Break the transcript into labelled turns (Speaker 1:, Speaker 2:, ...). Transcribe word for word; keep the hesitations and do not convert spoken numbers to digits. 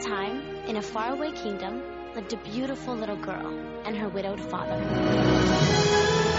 Speaker 1: time, in a faraway kingdom, lived a beautiful little girl and her widowed father.